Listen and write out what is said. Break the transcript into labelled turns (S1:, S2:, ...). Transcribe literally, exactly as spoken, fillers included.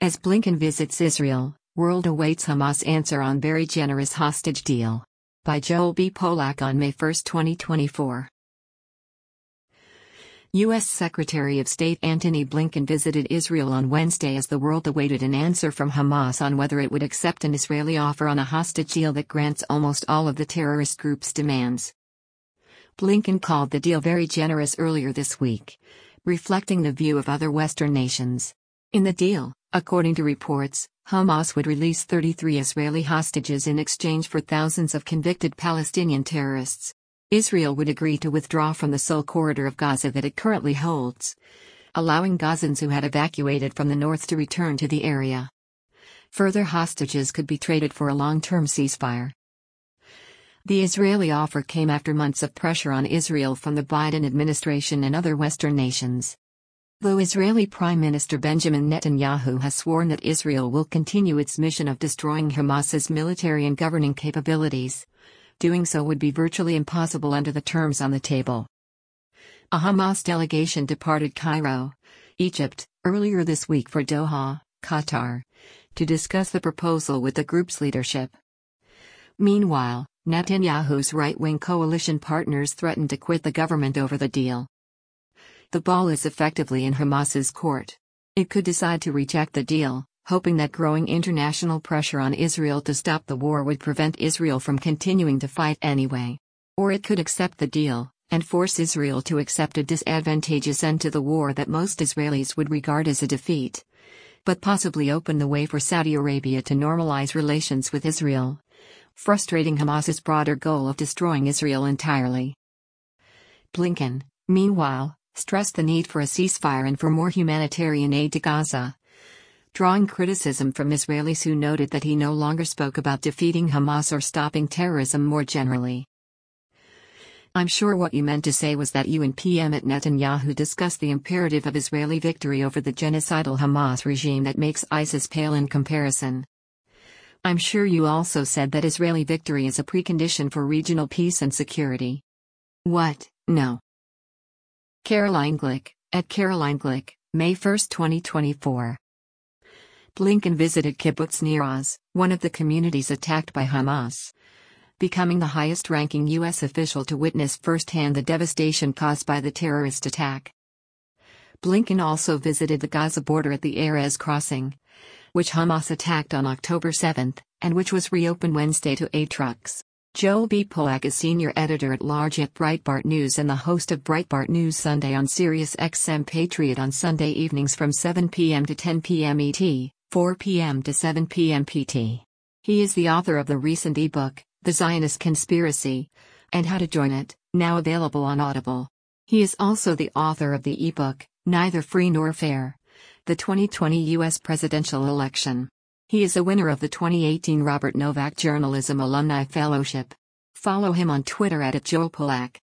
S1: As Blinken visits Israel, world awaits Hamas answer on very generous hostage deal. By Joel B. Polak on May first, twenty twenty-four. U S Secretary of State Antony Blinken visited Israel on Wednesday as the world awaited an answer from Hamas on whether it would accept an Israeli offer on a hostage deal that grants almost all of the terrorist group's demands. Blinken called the deal very generous earlier this week, reflecting the view of other Western nations. In the deal, according to reports, Hamas would release thirty-three Israeli hostages in exchange for thousands of convicted Palestinian terrorists. Israel would agree to withdraw from the sole corridor of Gaza that it currently holds, allowing Gazans who had evacuated from the north to return to the area. Further hostages could be traded for a long-term ceasefire. The Israeli offer came after months of pressure on Israel from the Biden administration and other Western nations. Though Israeli Prime Minister Benjamin Netanyahu has sworn that Israel will continue its mission of destroying Hamas's military and governing capabilities, doing so would be virtually impossible under the terms on the table. A Hamas delegation departed Cairo, Egypt, earlier this week for Doha, Qatar, to discuss the proposal with the group's leadership. Meanwhile, Netanyahu's right-wing coalition partners threatened to quit the government over the deal. The ball is effectively in Hamas's court. It could decide to reject the deal, hoping that growing international pressure on Israel to stop the war would prevent Israel from continuing to fight anyway. Or it could accept the deal, and force Israel to accept a disadvantageous end to the war that most Israelis would regard as a defeat, but possibly open the way for Saudi Arabia to normalize relations with Israel, frustrating Hamas's broader goal of destroying Israel entirely. Blinken, meanwhile, stressed the need for a ceasefire and for more humanitarian aid to Gaza, drawing criticism from Israelis who noted that he no longer spoke about defeating Hamas or stopping terrorism more generally. "I'm sure what you meant to say was that you and P M at Netanyahu discussed the imperative of Israeli victory over the genocidal Hamas regime that makes ISIS pale in comparison. I'm sure you also said that Israeli victory is a precondition for regional peace and security." What? No. Caroline Glick, at Caroline Glick, May first, twenty twenty-four. Blinken visited Kibbutz Nir Oz, one of the communities attacked by Hamas, becoming the highest-ranking U S official to witness firsthand the devastation caused by the terrorist attack. Blinken also visited the Gaza border at the Erez crossing, which Hamas attacked on October seventh, and which was reopened Wednesday to aid trucks. Joel B. Polak is senior editor-at-large at Breitbart News and the host of Breitbart News Sunday on Sirius X M Patriot on Sunday evenings from seven p m to ten p m E T, four p m to seven p m P T. He is the author of the recent ebook, The Zionist Conspiracy, and How to Join It, now available on Audible. He is also the author of the ebook, Neither Free Nor Fair: The twenty twenty U S Presidential Election. He is a winner of the twenty eighteen Robert Novak Journalism Alumni Fellowship. Follow him on Twitter at Joel Polak.